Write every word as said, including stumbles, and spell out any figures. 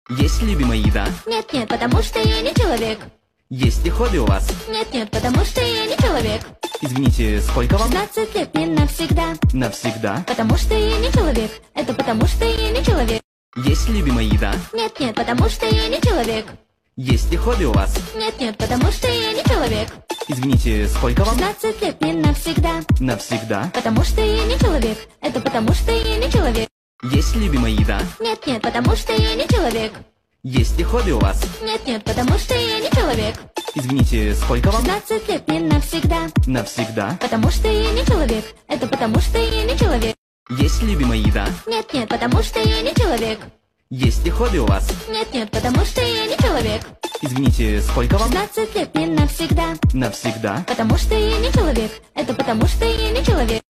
Есть любимая еда? Нет-нет, потому что я не человек. Есть ли хобби у вас? Нет-нет, потому что я не человек. Извините, сколько вам? шестнадцать лет не навсегда. Навсегда? Потому что я не человек. Это потому что я не человек. Есть ли любимая еда? Нет-нет, потому что я не человек. Есть ли хобби у вас? Нет-нет, потому что я не человек. Извините, сколько вам? шестнадцать лет не навсегда. Навсегда? Потому что я не человек. Это потому что я не человек. Есть ли любимая еда? Нет-нет, потому что я не человек. Есть ли хобби у вас? Нет-нет, потому что я не человек. Извините, сколько вам? шестнадцать лет не навсегда. Навсегда? Потому что я не человек. Это потому что я не человек. Есть ли любимая еда? Нет-нет, потому что я не человек. Есть ли хобби у вас? Нет-нет, потому что я не человек. Извините, сколько вам? шестнадцать лет не навсегда. Навсегда? Потому что я не человек. Это потому что я не человек.